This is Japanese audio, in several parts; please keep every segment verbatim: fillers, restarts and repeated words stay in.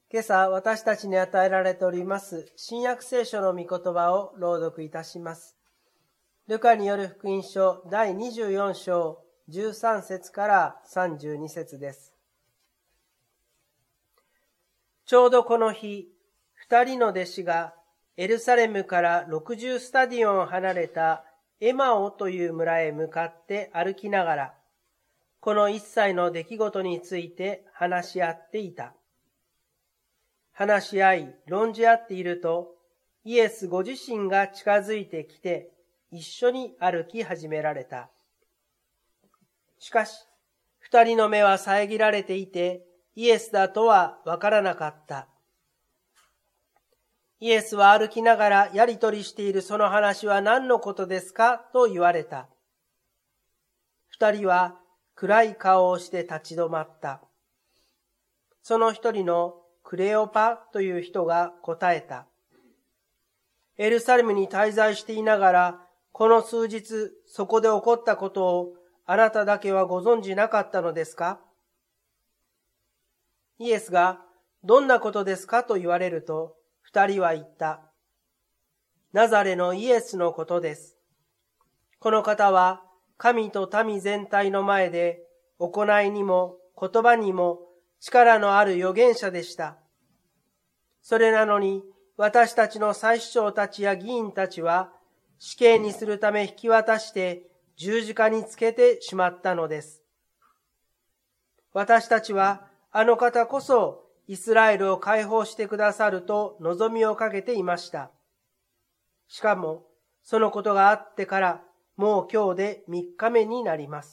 今朝私たちに与えられております新約聖書の御言葉を朗読いたします。ルカによる福音書だいにじゅうよん章じゅうさん節からさんじゅうに節です。ちょうどこの日、二人の弟子がエルサレムからろくじゅうスタディオン離れたエマオという村へ向かって歩きながら、この一切の出来事について話し合っていた。話し合い、論じ合っていると、イエスご自身が近づいてきて、一緒に歩き始められた。しかし、二人の目は遮られていて、イエスだとはわからなかった。イエスは歩きながらやりとりしているその話は何のことですかと言われた。二人は暗い顔をして立ち止まった。その一人のクレオパという人が答えた。エルサレムに滞在していながら、この数日そこで起こったことをあなただけはご存じなかったのですか？イエスがどんなことですかと言われると、二人は言った。ナザレのイエスのことです。この方は神と民全体の前で行いにも言葉にも力のある預言者でした。それなのに私たちの祭司長たちや議員たちは死刑にするため引き渡して十字架につけてしまったのです。私たちはあの方こそイスラエルを解放してくださると望みをかけていました。しかもそのことがあってからもう今日で三日目になります。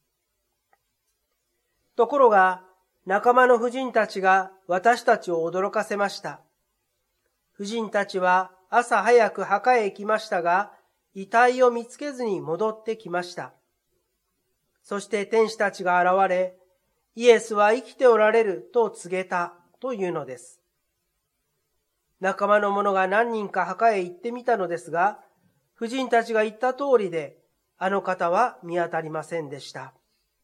ところが仲間の婦人たちが私たちを驚かせました。婦人たちは朝早く墓へ行きましたが、遺体を見つけずに戻ってきました。そして天使たちが現れ、イエスは生きておられると告げたというのです。仲間の者が何人か墓へ行ってみたのですが、婦人たちが言った通りで、あの方は見当たりませんでした。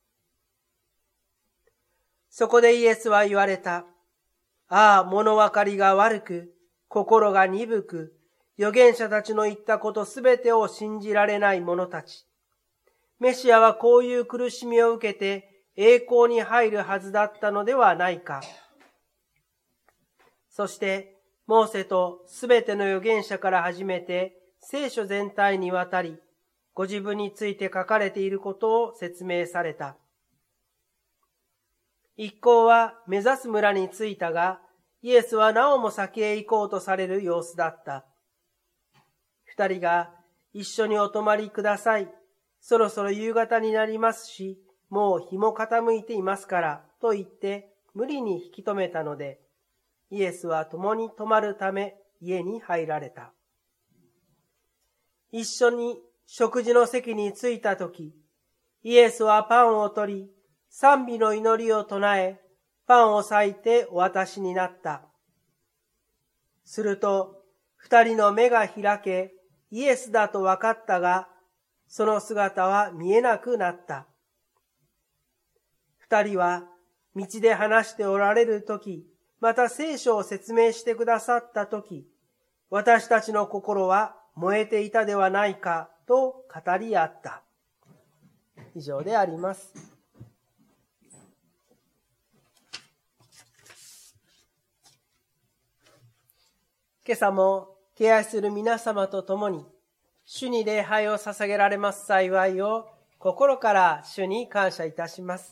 そこでイエスは言われた。ああ、物分かりが悪く、心が鈍く、預言者たちの言ったことすべてを信じられない者たち。メシアはこういう苦しみを受けて栄光に入るはずだったのではないか。そして、モーセとすべての預言者から始めて聖書全体にわたり、ご自分について書かれていることを説明された。一行は目指す村に着いたが、イエスはなおも先へ行こうとされる様子だった。二人が一緒にお泊まりください。そろそろ夕方になりますし、もう日も傾いていますから、と言って無理に引き止めたので、イエスは共に泊まるため家に入られた。一緒に食事の席に着いたとき、イエスはパンを取り、賛美の祈りを唱え、パンを裂いてお渡しになった。すると、二人の目が開け、イエスだと分かったが、その姿は見えなくなった。二人は道で話しておられるとき、また聖書を説明してくださったとき、私たちの心は燃えていたではないかと語り合った。以上であります。今朝も敬愛する皆様と共に、主に礼拝を捧げられます幸いを心から主に感謝いたします。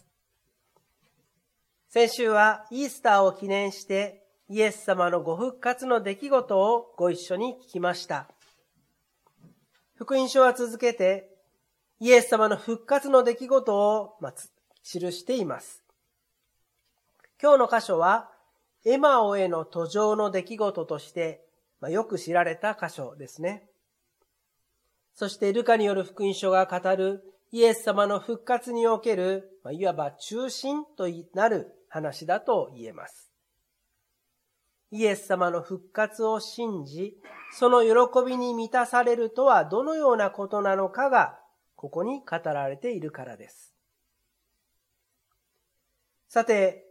先週はイースターを記念してイエス様のご復活の出来事をご一緒に聞きました。福音書は続けてイエス様の復活の出来事を記しています。今日の箇所はエマオへの途上の出来事としてよく知られた箇所ですね。そしてルカによる福音書が語るイエス様の復活におけるいわば中心となる話だと言えます。イエス様の復活を信じ、その喜びに満たされるとはどのようなことなのかがここに語られているからです。さて、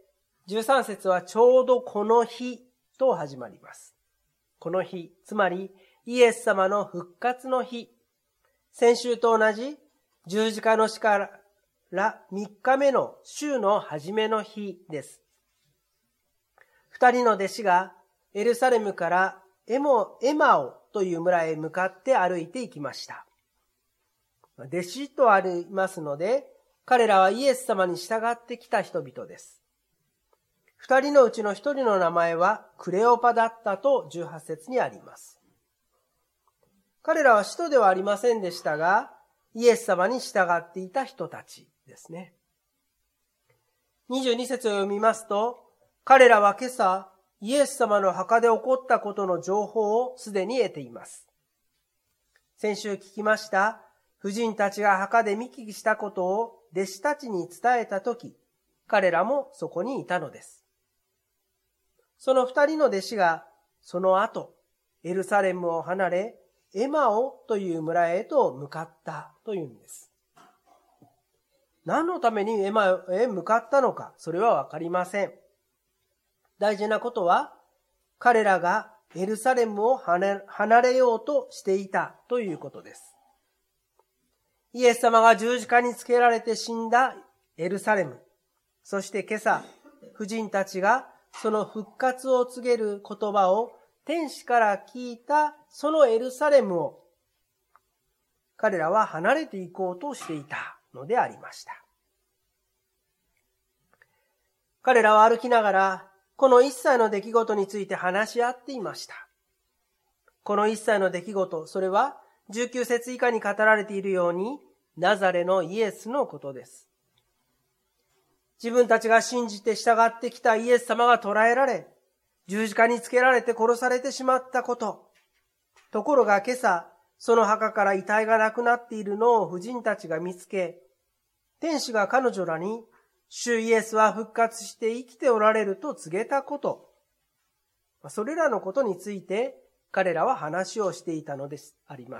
じゅうさん節はちょうどこの日と始まります。この日、つまりイエス様の復活の日。先週と同じ十字架の死からみっかめの週の初めの日です。二人の弟子がエルサレムからエモ、エマオという村へ向かって歩いていきました。弟子とありますので、彼らはイエス様に従ってきた人々です。二人のうちの一人の名前はクレオパだったとじゅうはち節にあります。彼らは使徒ではありませんでしたが、イエス様に従っていた人たちですね。にじゅうに節を読みますと、彼らは今朝、イエス様の墓で起こったことの情報をすでに得ています。先週聞きました、婦人たちが墓で見聞きしたことを弟子たちに伝えたとき、彼らもそこにいたのです。その二人の弟子が、その後、エルサレムを離れ、エマオという村へと向かったというんです。何のためにエマオへ向かったのか、それはわかりません。大事なことは、彼らがエルサレムを離れようとしていたということです。イエス様が十字架につけられて死んだエルサレム、そして今朝、婦人たちがその復活を告げる言葉を天使から聞いたそのエルサレムを彼らは離れていこうとしていたのでありました。彼らは歩きながらこの一切の出来事について話し合っていました。この一切の出来事、それはじゅうきゅう節以下に語られているようにナザレのイエスのことです。自分たちが信じて従ってきたイエス様が捕らえられ、十字架につけられて殺されてしまったこと。ところが今朝、その墓から遺体がなくなっているのを婦人たちが見つけ、天使が彼女らに、主イエスは復活して生きておられると告げたこと。それらのことについて彼らは話をしていたのです、あります。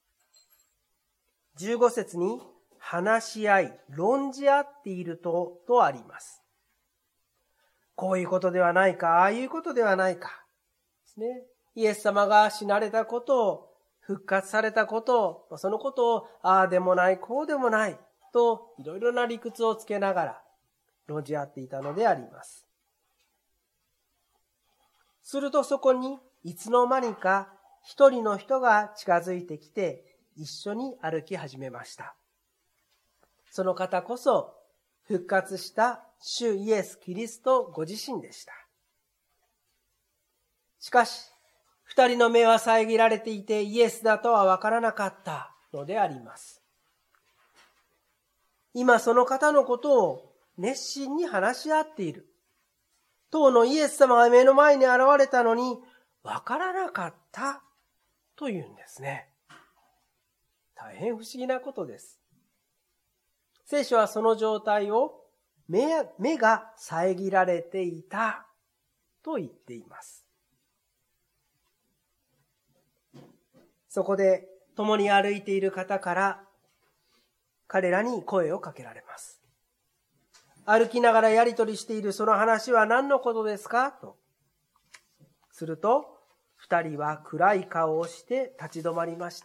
じゅうご節に、話し合い、論じ合っていると、とあります。こういうことではないか、ああいうことではないか。ですね。イエス様が死なれたことを、復活されたことを、そのことを、ああでもない、こうでもない、と、いろいろな理屈をつけながら、論じ合っていたのであります。するとそこに、いつの間にか、一人の人が近づいてきて、一緒に歩き始めました。その方こそ、復活した主イエス・キリストご自身でした。しかし、二人の目は遮られていてイエスだとはわからなかったのであります。今その方のことを熱心に話し合っている。当のイエス様が目の前に現れたのにわからなかったというんですね。大変不思議なことです。聖書はその状態を 目, 目が遮られていたと言っています。そこで共に歩いている方から彼らに声をかけられます。歩きながらやり取りしているその話は何のことですかと。すると二人は暗い顔をして立ち止まりました。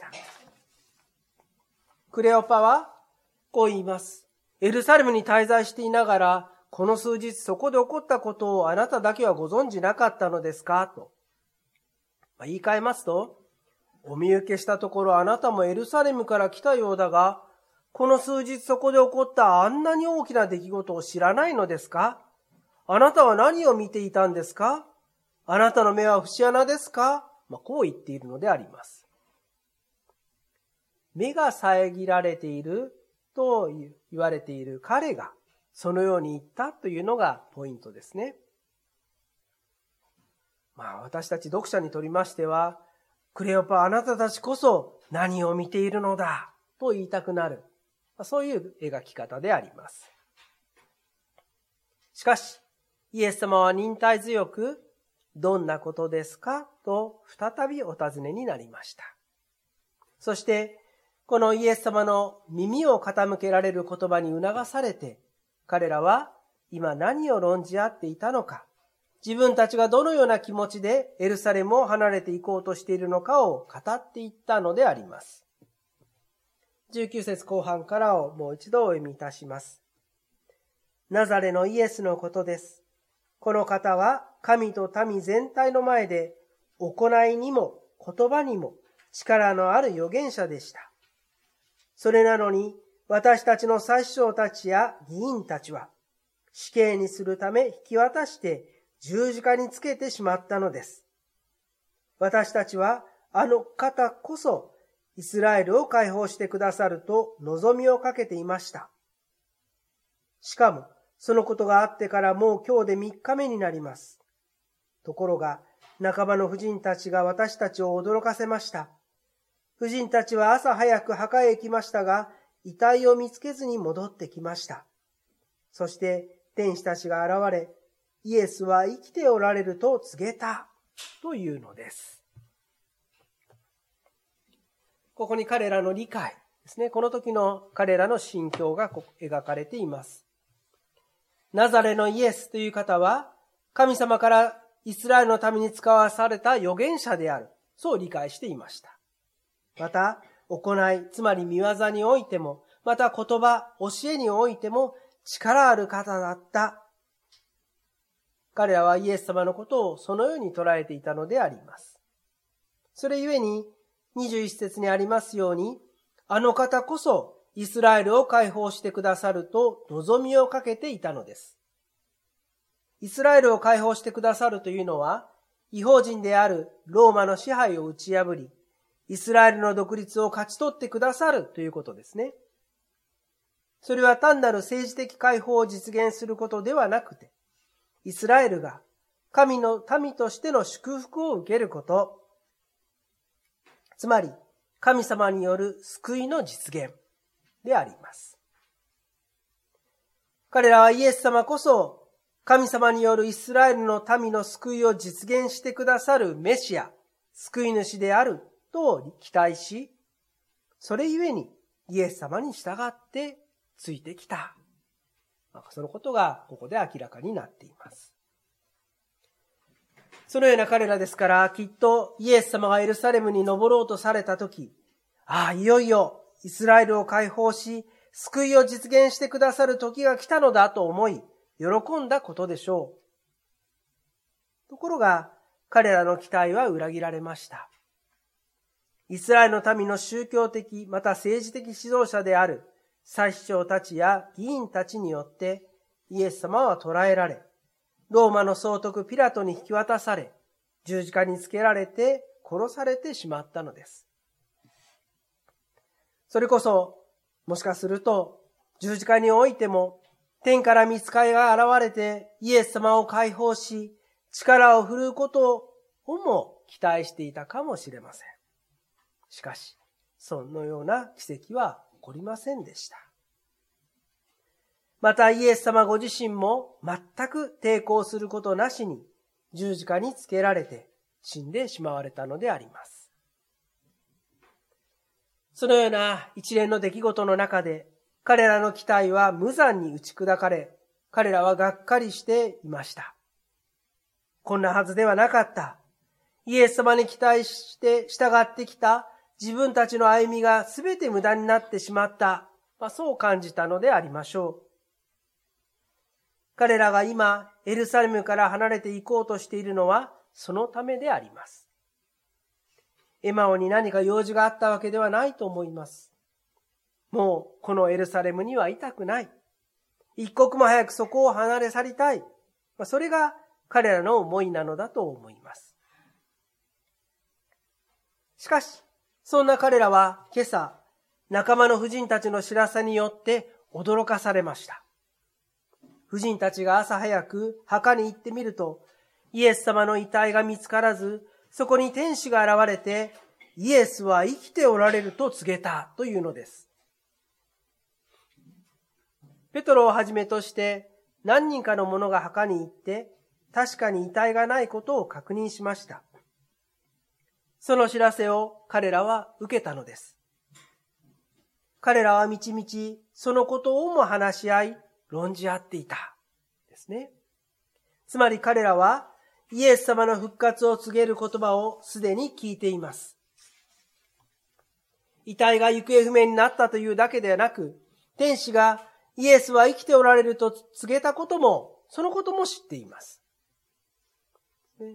クレオパはこう言います。エルサレムに滞在していながら、この数日そこで起こったことをあなただけはご存じなかったのですかと。まあ、言い換えますと、お見受けしたところあなたもエルサレムから来たようだが、この数日そこで起こったあんなに大きな出来事を知らないのですか？あなたは何を見ていたんですか？あなたの目は節穴ですか？まあ、こう言っているのであります。目が遮られていると言われている彼がそのように言ったというのがポイントですね。まあ私たち読者にとりましては、クレオパあなたたちこそ何を見ているのだと言いたくなる。そういう描き方であります。しかし、イエス様は忍耐強く、どんなことですかと再びお尋ねになりました。そして、このイエス様の耳を傾けられる言葉に促されて、彼らは今何を論じ合っていたのか、自分たちがどのような気持ちでエルサレムを離れていこうとしているのかを語っていったのであります。じゅうきゅう節後半からをもう一度お読みいたします。ナザレのイエスのことです。この方は神と民全体の前で行いにも言葉にも力のある預言者でした。それなのに私たちの祭司長たちや議員たちは死刑にするため引き渡して十字架につけてしまったのです。私たちはあの方こそイスラエルを解放してくださると望みをかけていました。しかもそのことがあってからもう今日で三日目になります。ところが仲間の婦人たちが私たちを驚かせました。婦人たちは朝早く墓へ行きましたが、遺体を見つけずに戻ってきました。そして天使たちが現れ、イエスは生きておられると告げたというのです。ここに彼らの理解ですね。この時の彼らの心境が描かれています。ナザレのイエスという方は、神様からイスラエルのために使わされた預言者である。そう理解していました。また、行い、つまり見業においても、また言葉、教えにおいても力ある方だった。彼らはイエス様のことをそのように捉えていたのであります。それゆえに、にじゅういち節にありますように、あの方こそイスラエルを解放してくださると望みをかけていたのです。イスラエルを解放してくださるというのは、異邦人であるローマの支配を打ち破り、イスラエルの独立を勝ち取ってくださるということですね。それは単なる政治的解放を実現することではなくて、イスラエルが神の民としての祝福を受けること、つまり神様による救いの実現であります。彼らはイエス様こそ神様によるイスラエルの民の救いを実現してくださるメシア、救い主であると期待し、それゆえにイエス様に従ってついてきた。そのことがここで明らかになっています。そのような彼らですから、きっとイエス様がエルサレムに登ろうとされたとき、ああ、いよいよイスラエルを解放し、救いを実現してくださる時が来たのだと思い、喜んだことでしょう。ところが、彼らの期待は裏切られました。イスラエルの民の宗教的、また政治的指導者である祭司長たちや議員たちによって、イエス様は捕らえられ、ローマの総督ピラトに引き渡され、十字架につけられて殺されてしまったのです。それこそ、もしかすると、十字架においても、天から御使いが現れてイエス様を解放し、力を振るうことをも期待していたかもしれません。しかし、そのような奇跡は起こりませんでした。またイエス様ご自身も全く抵抗することなしに十字架につけられて死んでしまわれたのであります。そのような一連の出来事の中で彼らの期待は無残に打ち砕かれ、彼らはがっかりしていました。こんなはずではなかった。イエス様に期待して従ってきた自分たちの歩みがすべて無駄になってしまった。まあ、そう感じたのでありましょう。彼らが今、エルサレムから離れて行こうとしているのは、そのためであります。エマオに何か用事があったわけではないと思います。もう、このエルサレムにはいたくない。一刻も早くそこを離れ去りたい。それが彼らの思いなのだと思います。しかし、そんな彼らは今朝、仲間の婦人たちの知らせによって驚かされました。婦人たちが朝早く墓に行ってみると、イエス様の遺体が見つからず、そこに天使が現れて、イエスは生きておられると告げたというのです。ペトロをはじめとして何人かの者が墓に行って、確かに遺体がないことを確認しました。その知らせを彼らは受けたのです。彼らはみちみちそのことをも話し合い、論じ合っていた。 ですね。つまり彼らはイエス様の復活を告げる言葉をすでに聞いています。遺体が行方不明になったというだけではなく、天使がイエスは生きておられると告げたことも、そのことも知っています。ね、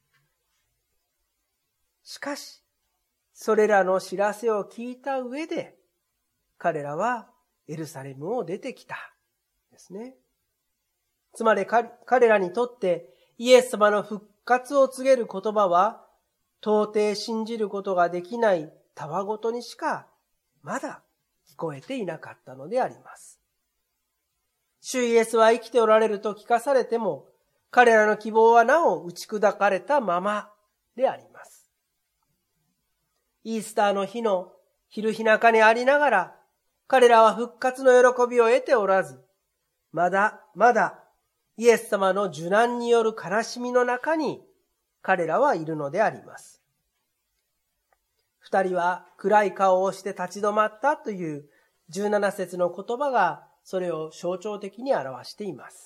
しかし、それらの知らせを聞いた上で、彼らはエルサレムを出てきた。ですね。つまり彼らにとってイエス様の復活を告げる言葉は、到底信じることができないたわごとにしかまだ聞こえていなかったのであります。主イエスは生きておられると聞かされても、彼らの希望はなお打ち砕かれたままであります。イースターの日の昼日中にありながら、彼らは復活の喜びを得ておらず、まだまだイエス様の受難による悲しみの中に彼らはいるのであります。二人は暗い顔をして立ち止まったというじゅうなな節の言葉がそれを象徴的に表しています。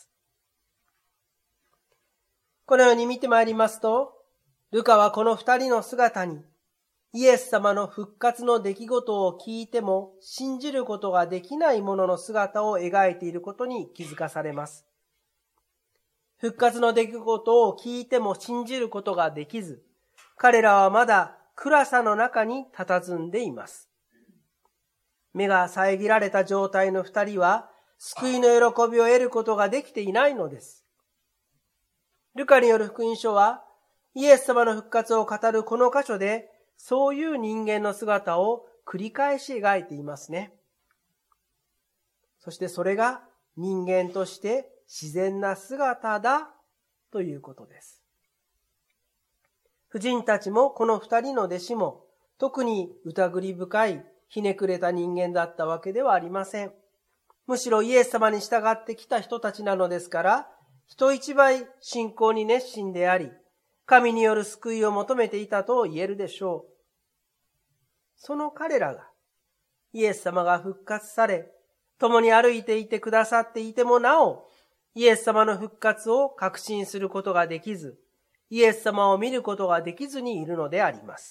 このように見てまいりますと、ルカはこの二人の姿にイエス様の復活の出来事を聞いても信じることができない者の姿を描いていることに気づかされます。復活の出来事を聞いても信じることができず、彼らはまだ暗さの中に佇んでいます。目が遮られた状態の二人は救いの喜びを得ることができていないのです。ルカによる福音書はイエス様の復活を語るこの箇所でそういう人間の姿を繰り返し描いていますね。そしてそれが人間として自然な姿だということです。婦人たちもこの二人の弟子も特に疑り深いひねくれた人間だったわけではありません。むしろイエス様に従ってきた人たちなのですから、人一倍信仰に熱心であり、神による救いを求めていたと言えるでしょう。その彼らが、イエス様が復活され、共に歩いていてくださっていてもなお、イエス様の復活を確信することができず、イエス様を見ることができずにいるのであります。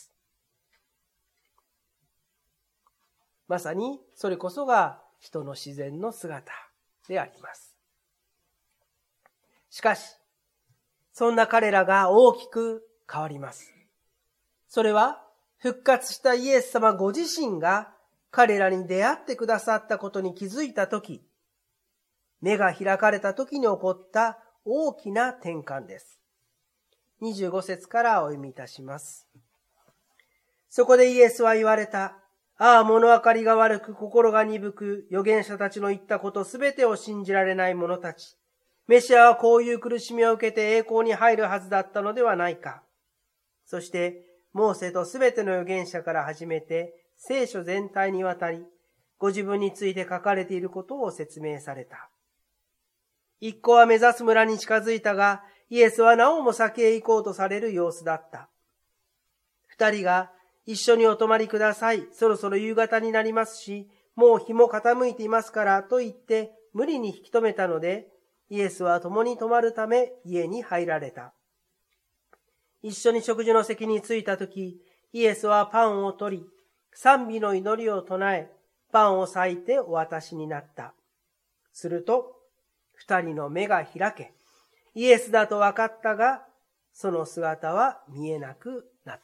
まさにそれこそが人の自然の姿であります。しかし、そんな彼らが大きく変わります。それは復活したイエス様ご自身が彼らに出会ってくださったことに気づいたとき、目が開かれたときに起こった大きな転換です。にじゅうご節からお読みいたします。そこでイエスは言われた。ああ、物分かりが悪く、心が鈍く、預言者たちの言ったことすべてを信じられない者たち。メシアはこういう苦しみを受けて栄光に入るはずだったのではないか。そして、モーセとすべての預言者から始めて、聖書全体にわたり、ご自分について書かれていることを説明された。一行は目指す村に近づいたが、イエスはなおも先へ行こうとされる様子だった。二人が、一緒にお泊まりください。そろそろ夕方になりますし、もう日も傾いていますから、と言って無理に引き止めたので、イエスは共に泊まるため家に入られた。一緒に食事の席に着いたとき、イエスはパンを取り、賛美の祈りを唱え、パンを裂いてお渡しになった。すると、二人の目が開け、イエスだと分かったが、その姿は見えなくなった。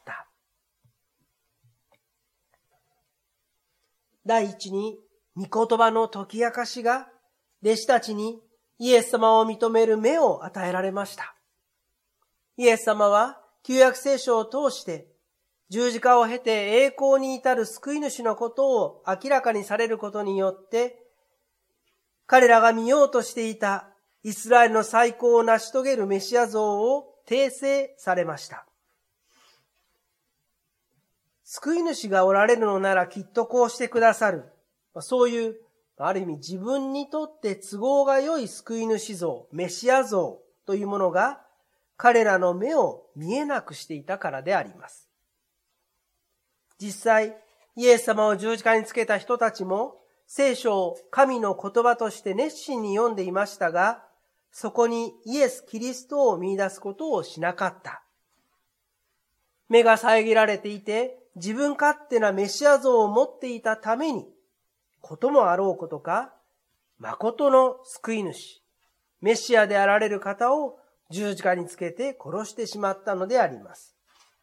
第一に、御言葉の解き明かしが、弟子たちにイエス様を認める目を与えられました。イエス様は、旧約聖書を通して、十字架を経て栄光に至る救い主のことを明らかにされることによって、彼らが見ようとしていたイスラエルの再興を成し遂げるメシア像を訂正されました。救い主がおられるのならきっとこうしてくださる。そういう、ある意味自分にとって都合が良い救い主像、メシア像というものが彼らの目を見えなくしていたからであります。実際、イエス様を十字架につけた人たちも聖書を神の言葉として熱心に読んでいましたが、 そこにイエス・キリストを見出すことをしなかった。目が遮られていて、自分勝手なメシア像を持っていたために、こともあろうことか、誠の救い主、メシアであられる方を十字架につけて殺してしまったのであります。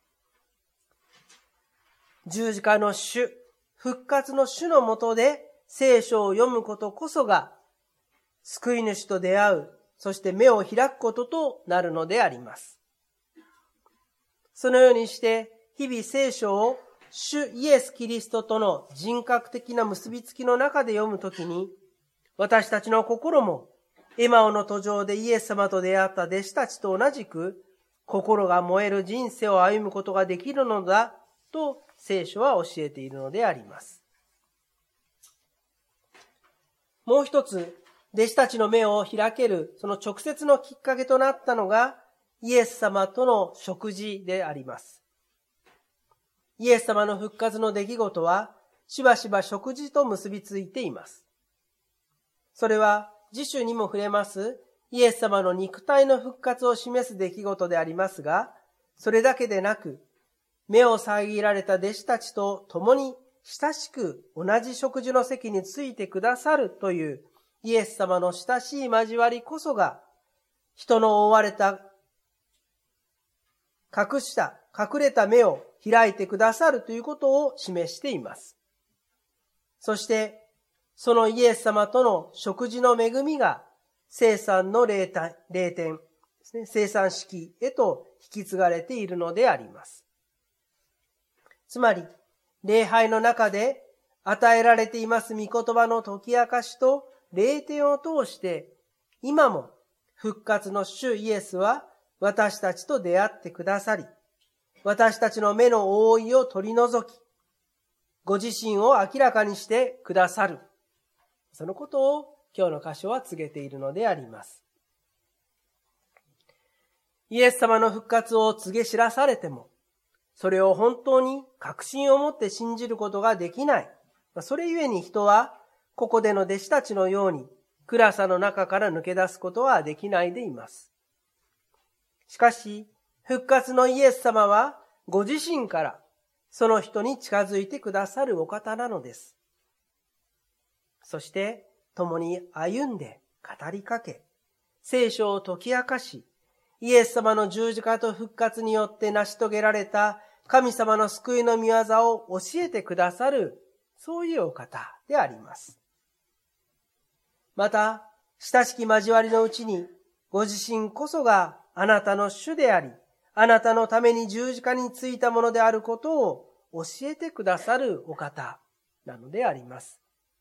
十字架の主、復活の主のもとで聖書を読むことこそが、救い主と出会う、そして目を開くこととなるのであります。そのようにして、日々聖書を主イエス・キリストとの人格的な結びつきの中で読むときに、私たちの心もエマオの途上でイエス様と出会った弟子たちと同じく、心が燃える人生を歩むことができるのだと聖書は教えているのであります。もう一つ、弟子たちの目を開けるその直接のきっかけとなったのが、イエス様との食事であります。イエス様の復活の出来事は、しばしば食事と結びついています。それは、次週にも触れます、イエス様の肉体の復活を示す出来事でありますが、それだけでなく、目を遮られた弟子たちと共に親しく同じ食事の席についてくださるというイエス様の親しい交わりこそが、人の覆われた、隠した、隠れた目を開いてくださるということを示しています。そして、そのイエス様との食事の恵みが、聖餐の霊典ですね、聖餐式へと引き継がれているのであります。つまり、礼拝の中で与えられています御言葉の解き明かしと霊典を通して、今も復活の主イエスは私たちと出会ってくださり、私たちの目の覆いを取り除き、ご自身を明らかにしてくださる。そのことを今日の箇所は告げているのであります。イエス様の復活を告げ知らされても、それを本当に確信を持って信じることができない。それゆえに人は、ここでの弟子たちのように、暗さの中から抜け出すことはできないでいます。しかし、復活のイエス様は、ご自身からその人に近づいてくださるお方なのです。そして、共に歩んで語りかけ、聖書を解き明かし、イエス様の十字架と復活によって成し遂げられた神様の救いの御業を教えてくださる、そういうお方であります。また、親しき交わりのうちに、ご自身こそがあなたの主であり、あなたのために十字架についたものであることを教えてくださるお方なのであります。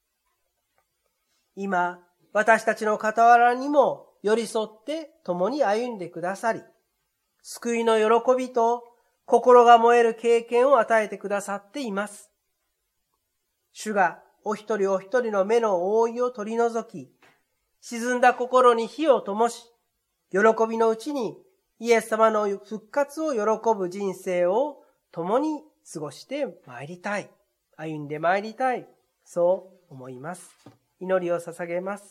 今、私たちの傍らにも寄り添って共に歩んでくださり、救いの喜びと心が燃える経験を与えてくださっています。主がお一人お一人の目の覆いを取り除き、沈んだ心に火を灯し、喜びのうちにイエス様の復活を喜ぶ人生を共に過ごして参りたい。歩んで参りたい。そう思います。祈りを捧げます。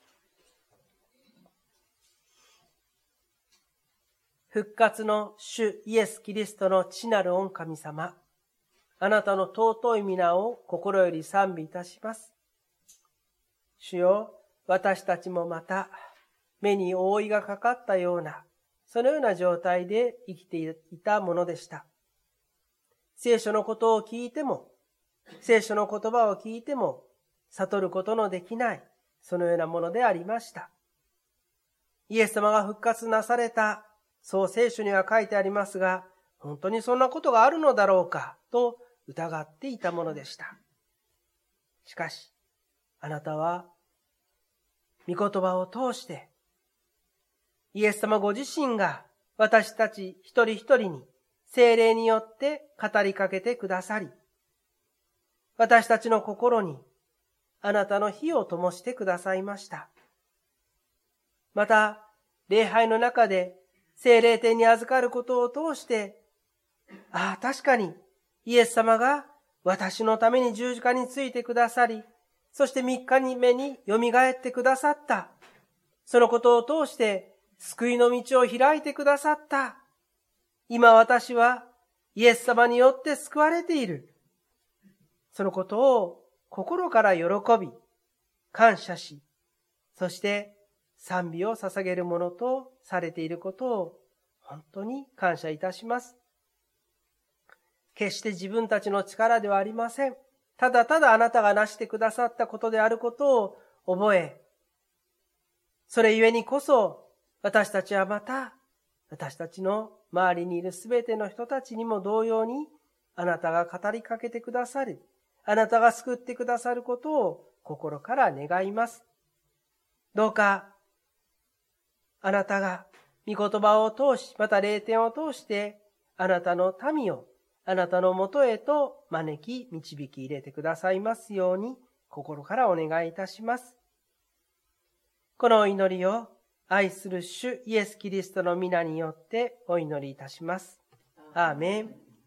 復活の主イエス・キリストの父なる御神様、あなたの尊い皆を心より賛美いたします。主よ、私たちもまた目に覆いがかかったような、そのような状態で生きていたものでした。聖書のことを聞いても、聖書の言葉を聞いても、悟ることのできない、そのようなものでありました。イエス様が復活なされた、そう聖書には書いてありますが、本当にそんなことがあるのだろうか、と疑っていたものでした。しかし、あなたは、御言葉を通して、イエス様ご自身が私たち一人一人に聖霊によって語りかけてくださり、私たちの心にあなたの火を灯してくださいました。また、礼拝の中で聖霊典に預かることを通して、ああ、確かにイエス様が私のために十字架についてくださり、そして三日目に蘇ってくださった。 そのことを通して救いの道を開いてくださった。今私はイエス様によって救われている。そのことを心から喜び、感謝し、そして賛美を捧げるものとされていることを本当に感謝いたします。決して自分たちの力ではありません。ただただあなたがなしてくださったことであることを覚え、それゆえにこそ私たちはまた、私たちの周りにいるすべての人たちにも同様に、あなたが語りかけてくださる、あなたが救ってくださることを心から願います。どうか、あなたが御言葉を通し、また霊典を通して、あなたの民をあなたのもとへと招き、導き入れてくださいますように、心からお願いいたします。このお祈りを愛する主イエス・キリストの皆によってお祈りいたします。アーメン。